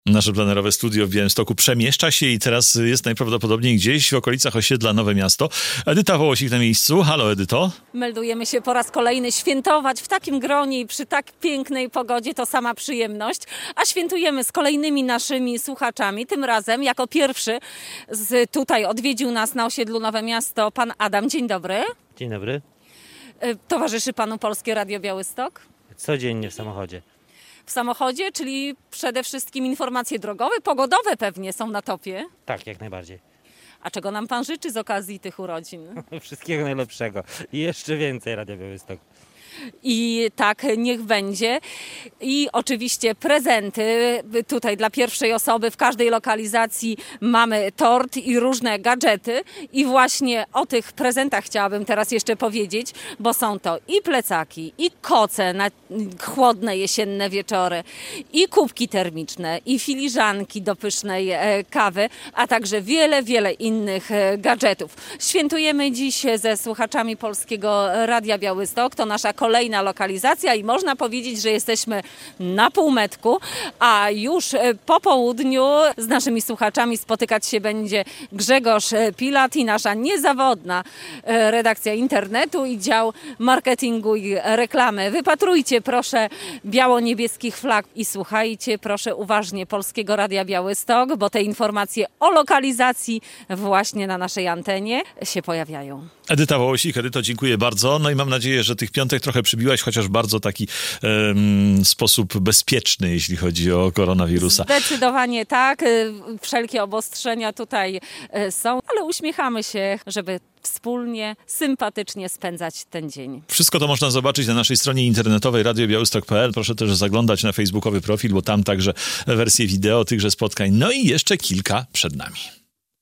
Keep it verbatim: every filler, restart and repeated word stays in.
Nasze plenerowe studio w Białymstoku przemieszcza się i teraz jest najprawdopodobniej gdzieś w okolicach osiedla Nowe Miasto. Edyta Wołosik na miejscu. Halo, Edyto. Meldujemy się po raz kolejny. Świętować w takim gronie i przy tak pięknej pogodzie to sama przyjemność. A świętujemy z kolejnymi naszymi słuchaczami. Tym razem jako pierwszy z, tutaj odwiedził nas na osiedlu Nowe Miasto pan Adam. Dzień dobry. Dzień dobry. Towarzyszy panu Polskie Radio Białystok? Codziennie w samochodzie. W samochodzie, czyli przede wszystkim informacje drogowe, pogodowe pewnie są na topie. Tak, jak najbardziej. A czego nam pan życzy z okazji tych urodzin? Wszystkiego najlepszego. I jeszcze więcej Radia Białystok. I tak niech będzie. I oczywiście prezenty. Tutaj dla pierwszej osoby w każdej lokalizacji mamy tort i różne gadżety. I właśnie o tych prezentach chciałabym teraz jeszcze powiedzieć, bo są to i plecaki, i koce na chłodne jesienne wieczory, i kubki termiczne, i filiżanki do pysznej kawy, a także wiele, wiele innych gadżetów. Świętujemy dziś ze słuchaczami Polskiego Radia Białystok. To nasza kolejna lokalizacja i można powiedzieć, że jesteśmy na półmetku, a już po południu z naszymi słuchaczami spotykać się będzie Grzegorz Pilat i nasza niezawodna redakcja internetu i dział marketingu i reklamy. Wypatrujcie proszę biało-niebieskich flag i słuchajcie proszę uważnie Polskiego Radia Białystok, bo te informacje o lokalizacji właśnie na naszej antenie się pojawiają. Edyta Wołosik, Edyto, dziękuję bardzo. No i mam nadzieję, że tych piątek trochę przybiłaś, chociaż bardzo taki um, sposób bezpieczny, jeśli chodzi o koronawirusa. Zdecydowanie tak. Wszelkie obostrzenia tutaj są, ale uśmiechamy się, żeby wspólnie, sympatycznie spędzać ten dzień. Wszystko to można zobaczyć na naszej stronie internetowej radio białystok kropka p l. Proszę też zaglądać na facebookowy profil, bo tam także wersje wideo tychże spotkań. No i jeszcze kilka przed nami.